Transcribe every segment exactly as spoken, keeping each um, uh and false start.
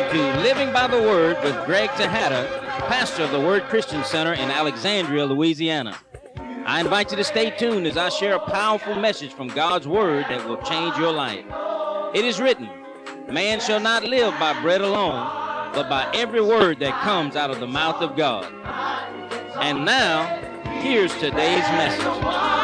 to Living by the Word with Greg Tejada, pastor of the Word Christian Center in Alexandria, Louisiana. I invite you to stay tuned as I share a powerful message from God's Word that will change your life. It is written, man shall not live by bread alone, but by every word that comes out of the mouth of God. And now, here's today's message.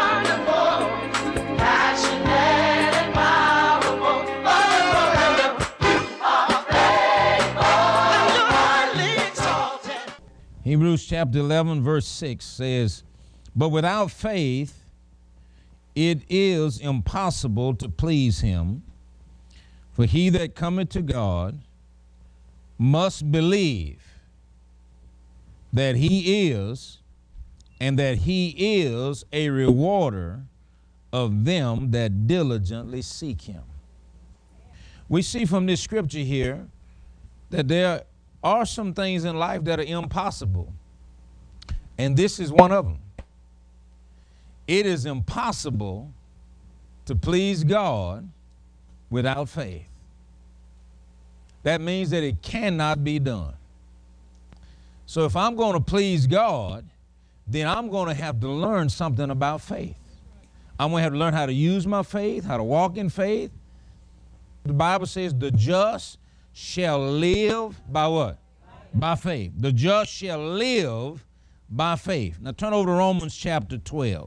Hebrews chapter eleven, verse six says, but without faith, it is impossible to please him. For he that cometh to God must believe that he is, and that he is a rewarder of them that diligently seek him. We see from this scripture here that there are some things in life that are impossible, and this is one of them. It is impossible to please God without faith. That means that it cannot be done. So if I'm going to please God, then I'm going to have to learn something about faith. I'm going to have to learn how to use my faith, how to walk in faith. The Bible says the just shall live by what? By faith. The just shall live by faith. Now turn over to Romans chapter twelve.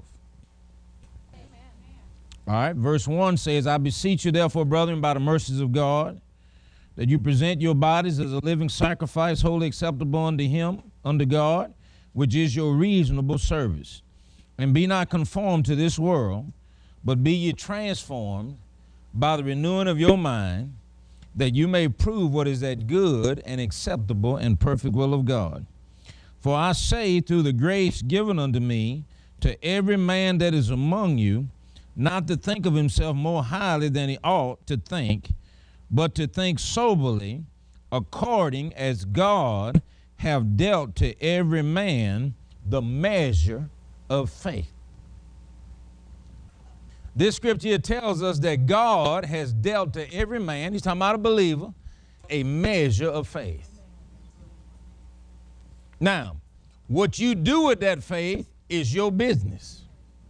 All right, verse one says, I beseech you therefore, brethren, by the mercies of God, that you present your bodies as a living sacrifice, wholly acceptable unto him, unto God, which is your reasonable service. And be not conformed to this world, but be ye transformed by the renewing of your mind, that you may prove what is that good and acceptable and perfect will of God. For I say, through the grace given unto me, to every man that is among you, not to think of himself more highly than he ought to think, but to think soberly, according as God have dealt to every man the measure of faith. This scripture here tells us that God has dealt to every man, he's talking about a believer, a measure of faith. Now, what you do with that faith is your business.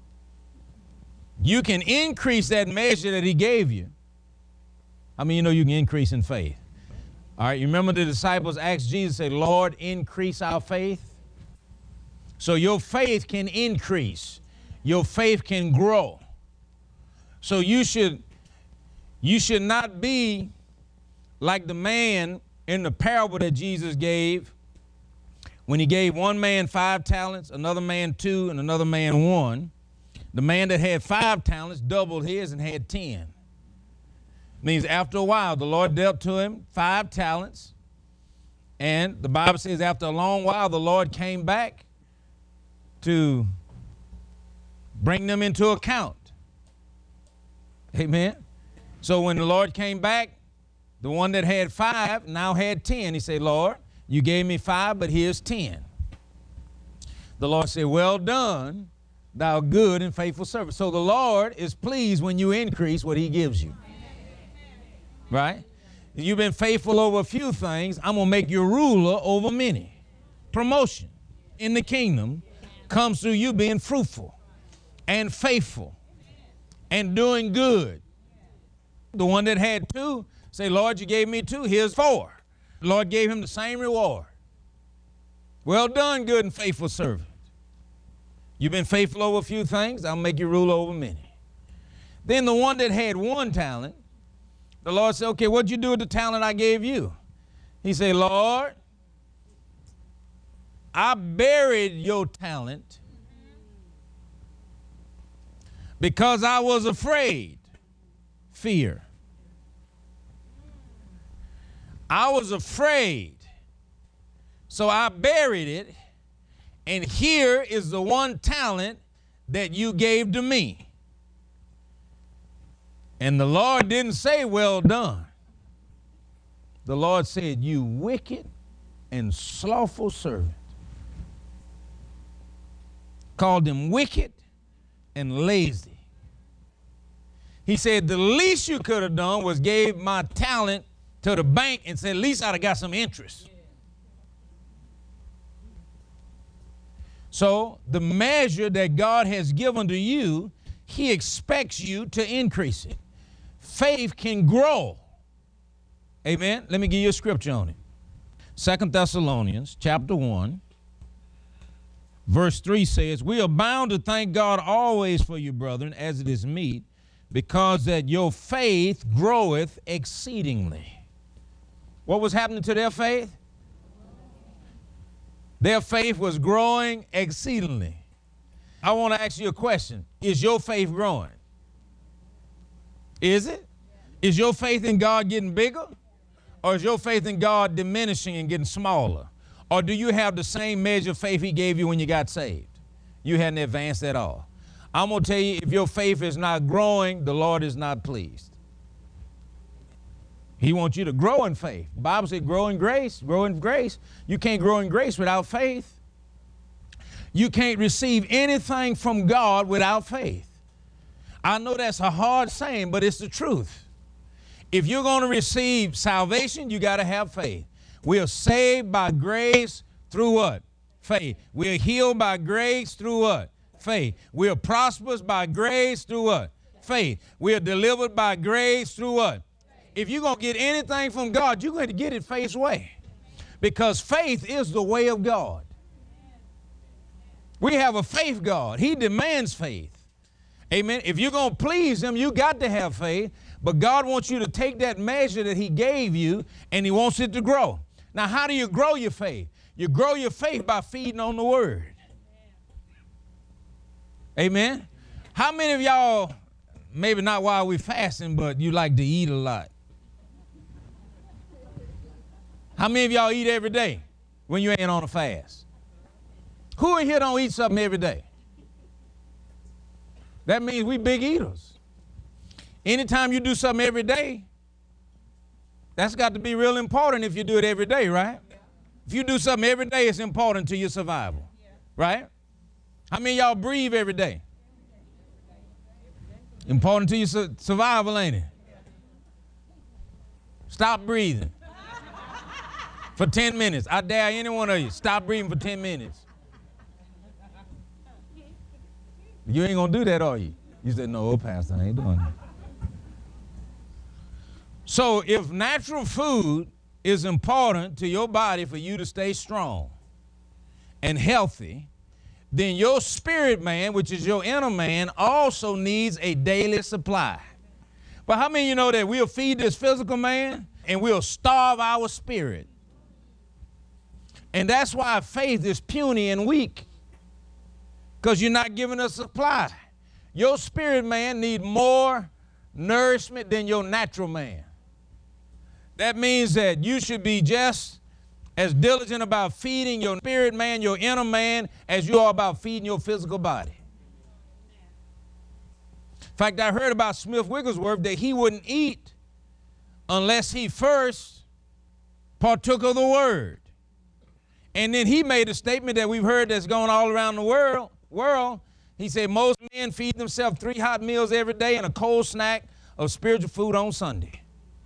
You can increase that measure that he gave you. I mean, you know you can increase in faith. All right, you remember the disciples asked Jesus, say, Lord, increase our faith. So your faith can increase. Your faith can grow. So you should, you should not be like the man in the parable that Jesus gave, when he gave one man five talents, another man two, and another man one. The man that had five talents doubled his and had ten. Means after a while, the Lord dealt to him five talents. And the Bible says after a long while, the Lord came back to bring them into account. Amen. So when the Lord came back, the one that had five now had ten. He said, Lord, you gave me five, but here's ten. The Lord said, well done, thou good and faithful servant. So the Lord is pleased when you increase what he gives you. Right? You've been faithful over a few things. I'm going to make you ruler over many. Promotion in the kingdom comes through you being fruitful and faithful and doing good. The one that had two, say, Lord, you gave me two, here's four. The Lord gave him the same reward. Well done, good and faithful servant. You've been faithful over a few things, I'll make you ruler over many. Then the one that had one talent, the Lord said, okay, what'd you do with the talent I gave you? He said, Lord, I buried your talent because I was afraid. Fear. I was afraid. So I buried it. And here is the one talent that you gave to me. And the Lord didn't say, well done. The Lord said, you wicked and slothful servant. Called him wicked and lazy. He said, the least you could have done was gave my talent to the bank and said, at least I'd have got some interest. So the measure that God has given to you, he expects you to increase it. Faith can grow. Amen. Let me give you a scripture on it. Second Thessalonians chapter one, verse three says, we are bound to thank God always for you, brethren, as it is meet, because that your faith groweth exceedingly. What was happening to their faith? Their faith was growing exceedingly. I want to ask you a question. Is your faith growing? Is it? Is your faith in God getting bigger? Or is your faith in God diminishing and getting smaller? Or do you have the same measure of faith he gave you when you got saved? You hadn't advanced at all. I'm going to tell you, if your faith is not growing, the Lord is not pleased. He wants you to grow in faith. The Bible says grow in grace, grow in grace. You can't grow in grace without faith. You can't receive anything from God without faith. I know that's a hard saying, but it's the truth. If you're going to receive salvation, you got to have faith. We are saved by grace through what? Faith. We are healed by grace through what? Faith. We are prosperous by grace through what? Faith. We are delivered by grace through what? If you're going to get anything from God, you're going to get it faith's way. Because faith is the way of God. We have a faith God. He demands faith. Amen. If you're going to please him, you got to have faith. But God wants you to take that measure that he gave you, and he wants it to grow. Now, how do you grow your faith? You grow your faith by feeding on the word. Amen. How many of y'all, maybe not while we're fasting, but you like to eat a lot? How many of y'all eat every day when you ain't on a fast? Who in here don't eat something every day? That means we big eaters. Anytime you do something every day, that's got to be real important if you do it every day, right? Yeah. If you do something every day, it's important to your survival, yeah. Right? How many of y'all breathe every day? Important to your su- survival, ain't it? Stop breathing for ten minutes. I dare any one of you, stop breathing for ten minutes. You ain't going to do that, are you? You said, no, Pastor, I ain't doing that. So if natural food is important to your body for you to stay strong and healthy, then your spirit man, which is your inner man, also needs a daily supply. But how many of you know that we'll feed this physical man and we'll starve our spirit? And that's why faith is puny and weak, because you're not giving us supply. Your spirit man needs more nourishment than your natural man. That means that you should be just as diligent about feeding your spirit man, your inner man, as you are about feeding your physical body. In fact, I heard about Smith Wigglesworth that he wouldn't eat unless he first partook of the word. And then he made a statement that we've heard that's going all around the world. world. He said most men feed themselves three hot meals every day and a cold snack of spiritual food on Sunday.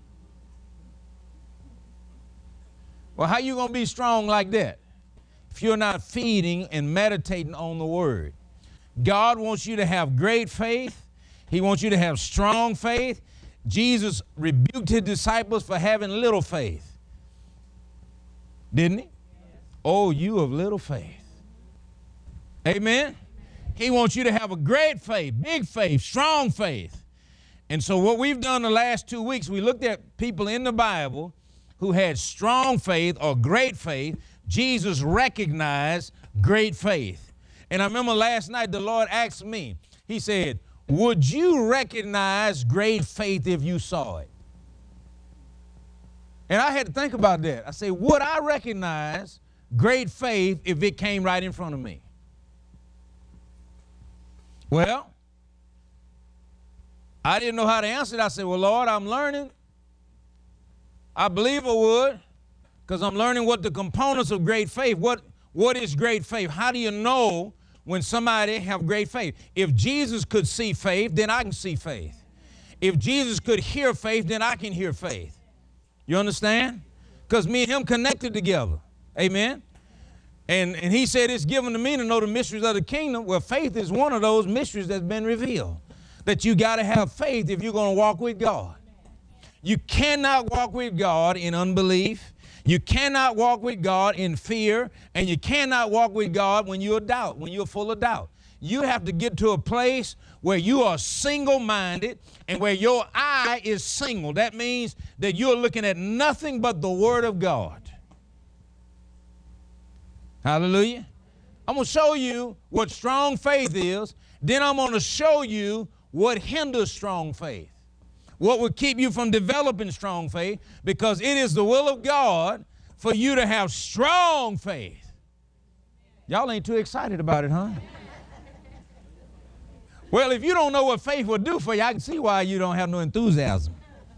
Well, how you going to be strong like that if you're not feeding and meditating on the word? God wants you to have great faith. He wants you to have strong faith. Jesus rebuked his disciples for having little faith. Didn't he? Oh, you of little faith. Amen? He wants you to have a great faith, big faith, strong faith. And so what we've done the last two weeks, we looked at people in the Bible who had strong faith or great faith. Jesus recognized great faith. And I remember last night the Lord asked me, he said, would you recognize great faith if you saw it? And I had to think about that. I said, would I recognize great faith if it came right in front of me? Well, I didn't know how to answer it. I said, well, Lord, I'm learning. I believe I would, because I'm learning what the components of great faith, what, what is great faith? How do you know when somebody have great faith? If Jesus could see faith, then I can see faith. If Jesus could hear faith, then I can hear faith. You understand? Because me and him connected together. Amen. And, and he said, it's given to me to know the mysteries of the kingdom. Well, faith is one of those mysteries that's been revealed. That you got to have faith if you're going to walk with God. You cannot walk with God in unbelief. You cannot walk with God in fear. And you cannot walk with God when you're doubt, when you're full of doubt. You have to get to a place where you are single-minded and where your eye is single. That means that you're looking at nothing but the Word of God. Hallelujah. I'm going to show you what strong faith is. Then I'm going to show you what hinders strong faith. What would keep you from developing strong faith, because it is the will of God for you to have strong faith. Y'all ain't too excited about it, huh? Well, if you don't know what faith will do for you, I can see why you don't have no enthusiasm.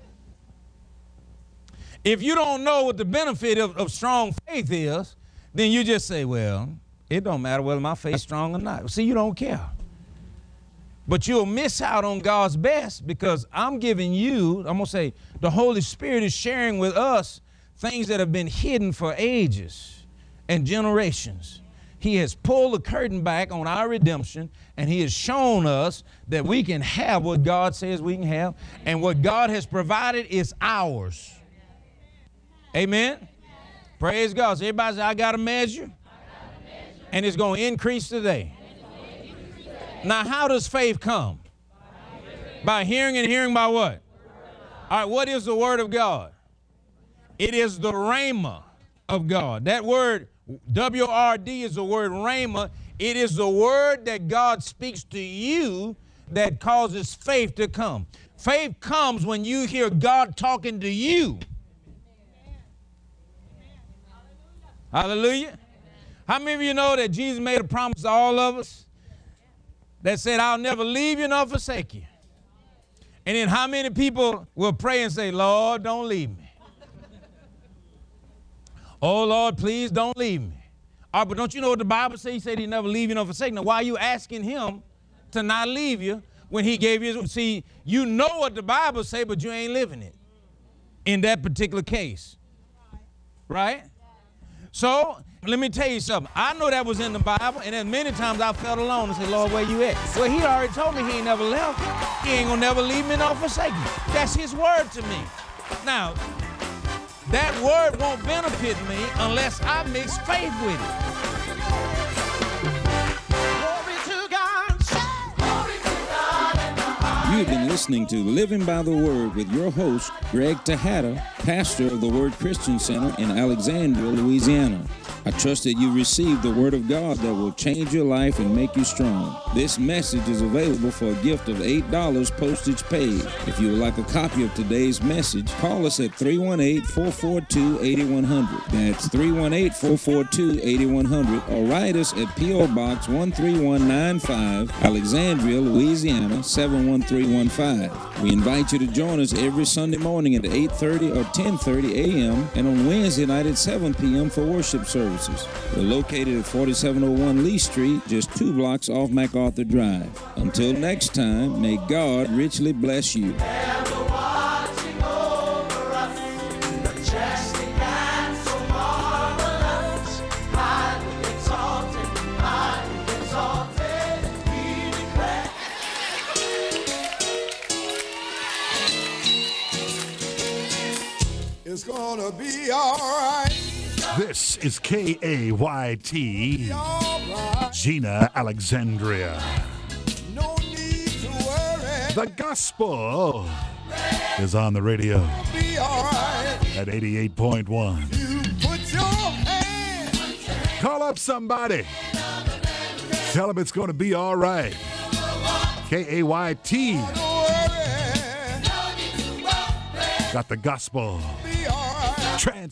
If you don't know what the benefit of, of strong faith is, then you just say, well, it don't matter whether my faith is strong or not. See, you don't care. But you'll miss out on God's best, because I'm giving you, I'm going to say, the Holy Spirit is sharing with us things that have been hidden for ages and generations. He has pulled the curtain back on our redemption, and he has shown us that we can have what God says we can have, and what God has provided is ours. Amen? Praise God. So everybody say, I got a measure, and it's going to increase today. Now, how does faith come? By hearing, and hearing by what? All right, what is the Word of God? It is the rhema of God. That word, W R D, is the word rhema. It is the word that God speaks to you that causes faith to come. Faith comes when you hear God talking to you. Hallelujah. How many of you know that Jesus made a promise to all of us that said, I'll never leave you nor forsake you? And then how many people will pray and say, Lord, don't leave me. Oh, Lord, please don't leave me. All right, but don't you know what the Bible says? He said he never leave you nor forsake you. Now, why are you asking him to not leave you when he gave you? See, you know what the Bible says, but you ain't living it in that particular case. Right? So, let me tell you something. I know that was in the Bible, and then many times I felt alone and said, Lord, where you at? Well, he already told me he ain't never left. He ain't gonna never leave me nor forsake me. That's his word to me. Now, that word won't benefit me unless I mix faith with it. Glory to God. Glory to God. You've been listening to Living by the Word with your host, Greg Tejada, pastor of the Word Christian Center in Alexandria, Louisiana. I trust that you received the Word of God that will change your life and make you strong. This message is available for a gift of eight dollars postage paid. If you would like a copy of today's message, call us at three one eight, four four two, eight one zero zero. That's three one eight, four four two, eight one zero zero. Or write us at P O Box one three one nine five, Alexandria, Louisiana, seven one three one five. We invite you to join us every Sunday morning at eight thirty or ten thirty a m and on Wednesday night at seven p m for worship service. We're located at forty-seven oh one Lee Street, just two blocks off MacArthur Drive. Until next time, may God richly bless you. It's gonna be all right. This is K A Y T, Right. Gina Alexandria. No need to worry. The gospel is on the radio Be all right. at eighty-eight point one. You put your hand. Call up somebody. Tell them it's going to be all right. K A Y T Don't worry. got the gospel Be all right. trans.